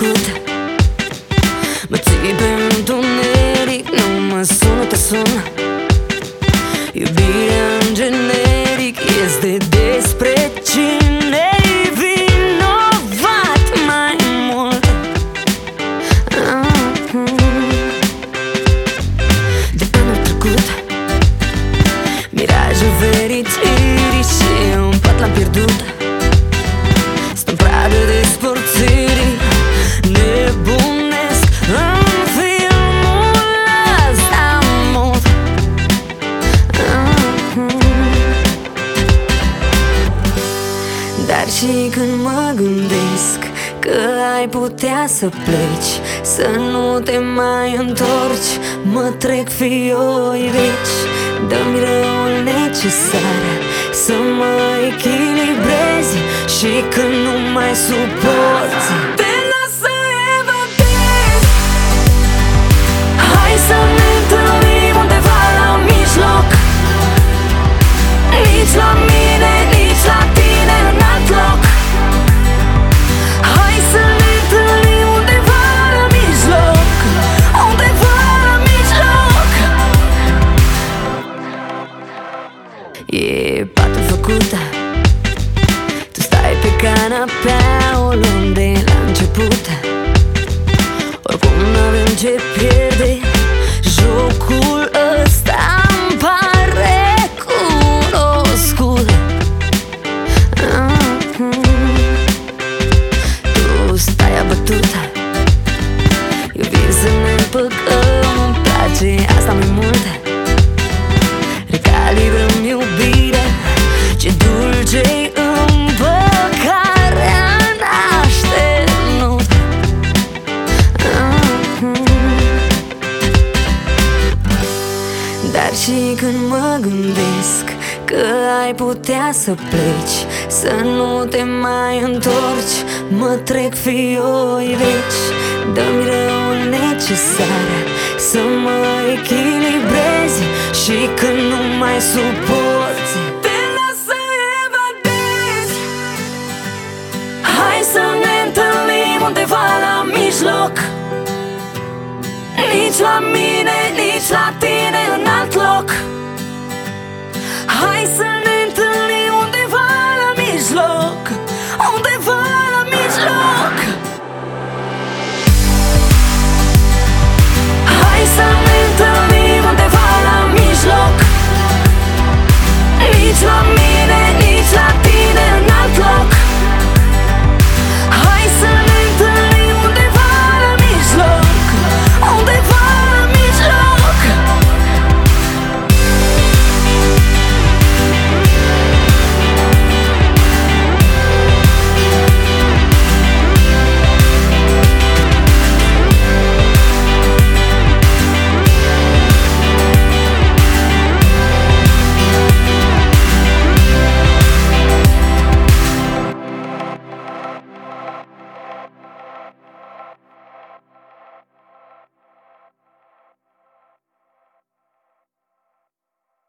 făcut. Mă ții pe întuneric, nu mă sun, te sun. Iubirea în generic este despre cine-i vinovat mai mult. De anul trecut mirajul fericirii și un pat l-am pierdut. Stăm pradă despărțirii, nebunesc în filmul ăsta mult. Dar și când mă gândesc că ai putea să pleci, să nu te mai întorci, mă trec fioi veci. Dă-mi răul necesar să mă echilibrezi și când nu mai suporți, te las să evadezi. Hai să ne întâlnim undeva la mijloc, nici la mine, nici la tine în alt loc. Hai să ne întâlnim undeva la mijloc, undeva la mijloc. E patul făcut, tu stai pe canapea, o luăm de la început. Oricum n-avem ce pierde, jocul ăsta-mi pare cunoscut. Tu stai abătut, eu vin să ne împăcăm, îmi place asta mai mult. Recalibrăm iubirea, ce dulce-i împăcarea n-așternut. Dar și când mă gândesc că ai putea să pleci, să nu te mai întorci, mă trec fioi veci. Dă-mi răul necesar să mă echilibrezi și când nu mai suporți, te las să evadezi. Hai să ne întâlnim undeva la mijloc, nici la mine,